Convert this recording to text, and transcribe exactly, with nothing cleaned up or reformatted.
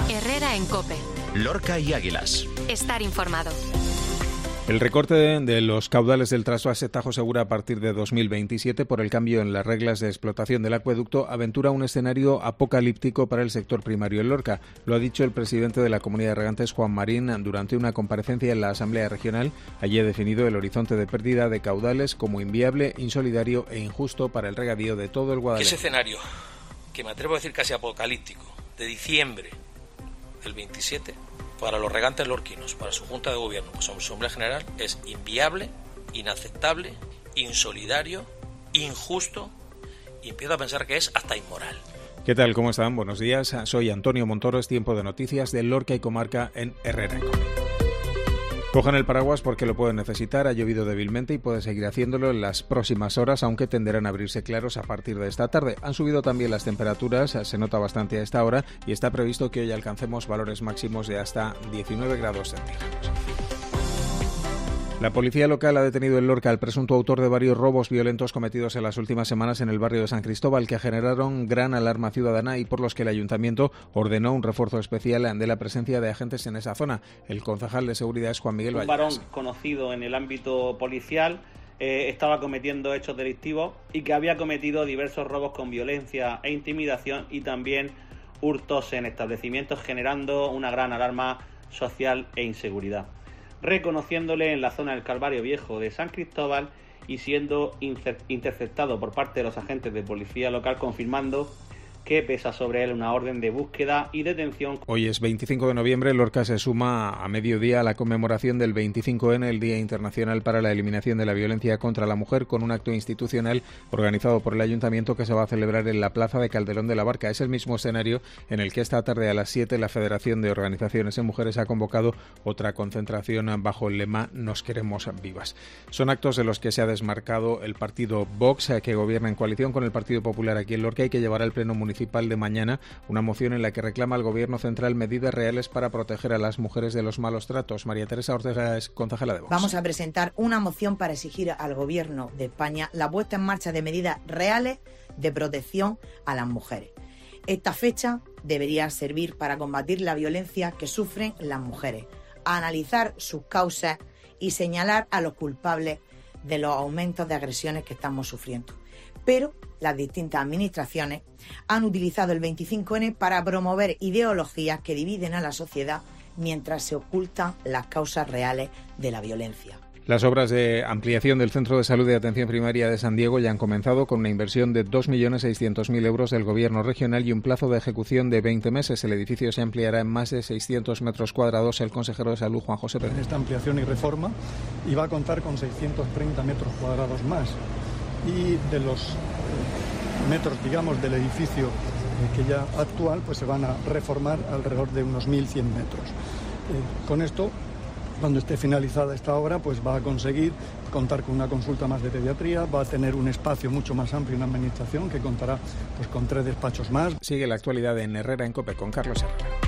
Herrera en COPE. Lorca y Águilas. Estar informado. El recorte de los caudales del trasvase Tajo Segura a partir de dos mil veintisiete por el cambio en las reglas de explotación del acueducto aventura un escenario apocalíptico para el sector primario en Lorca. Lo ha dicho el presidente de la Comunidad de Regantes, Juan Marín, durante una comparecencia en la Asamblea Regional. Allí ha definido el horizonte de pérdida de caudales como inviable, insolidario e injusto para el regadío de todo el Guadalete. Ese escenario, que me atrevo a decir casi apocalíptico, de diciembre del veintisiete, para los regantes lorquinos, para su Junta de Gobierno, para su Asamblea General, es inviable, inaceptable, insolidario, injusto y empiezo a pensar que es hasta inmoral. ¿Qué tal? ¿Cómo están? Buenos días. Soy Antonio Montoro. Es tiempo de noticias de Lorca y Comarca en Herrera. Cojan el paraguas porque lo pueden necesitar. Ha llovido débilmente y puede seguir haciéndolo en las próximas horas, aunque tenderán a abrirse claros a partir de esta tarde. Han subido también las temperaturas, se nota bastante a esta hora y está previsto que hoy alcancemos valores máximos de hasta diecinueve grados centígrados. La policía local ha detenido en Lorca al presunto autor de varios robos violentos cometidos en las últimas semanas en el barrio de San Cristóbal, que generaron gran alarma ciudadana y por los que el ayuntamiento ordenó un refuerzo especial de la presencia de agentes en esa zona. El concejal de seguridad es Juan Miguel Valleras. Un varón conocido en el ámbito policial eh, estaba cometiendo hechos delictivos y que había cometido diversos robos con violencia e intimidación y también hurtos en establecimientos, generando una gran alarma social e inseguridad, reconociéndole en la zona del Calvario Viejo de San Cristóbal y siendo interceptado por parte de los agentes de policía local, confirmando que pesa sobre él una orden de búsqueda y detención. Hoy es veinticinco de noviembre, Lorca se suma a mediodía a la conmemoración del veinticinco ene, el Día Internacional para la Eliminación de la Violencia contra la Mujer, con un acto institucional organizado por el Ayuntamiento que se va a celebrar en la Plaza de Calderón de la Barca. Es el mismo escenario en el que esta tarde a las siete la Federación de Organizaciones de Mujeres ha convocado otra concentración bajo el lema Nos queremos vivas. Son actos de los que se ha desmarcado el partido Vox, que gobierna en coalición con el Partido Popular aquí en Lorca y que llevará al Pleno Municipal de mañana una moción en la que reclama al Gobierno central medidas reales para proteger a las mujeres de los malos tratos. María Teresa Ortega es concejala de Vox. Vamos a presentar una moción para exigir al Gobierno de España la puesta en marcha de medidas reales de protección a las mujeres. Esta fecha debería servir para combatir la violencia que sufren las mujeres, a analizar sus causas y señalar a los culpables de los aumentos de agresiones que estamos sufriendo. Pero las distintas administraciones han utilizado el veinticinco ene para promover ideologías que dividen a la sociedad mientras se ocultan las causas reales de la violencia. Las obras de ampliación del Centro de Salud de Atención Primaria de San Diego ya han comenzado con una inversión de dos millones seiscientos mil euros del Gobierno regional y un plazo de ejecución de veinte meses. El edificio se ampliará en más de seiscientos metros cuadrados. El consejero de Salud, Juan José Pérez. Esta ampliación y reforma iba a contar con seiscientos treinta metros cuadrados más. Y de los metros, digamos, del edificio que ya actual, pues se van a reformar alrededor de unos mil cien metros. Eh, con esto, cuando esté finalizada esta obra, pues va a conseguir contar con una consulta más de pediatría, va a tener un espacio mucho más amplio en la administración que contará pues con tres despachos más. Sigue la actualidad en Herrera en COPE con Carlos Herrera.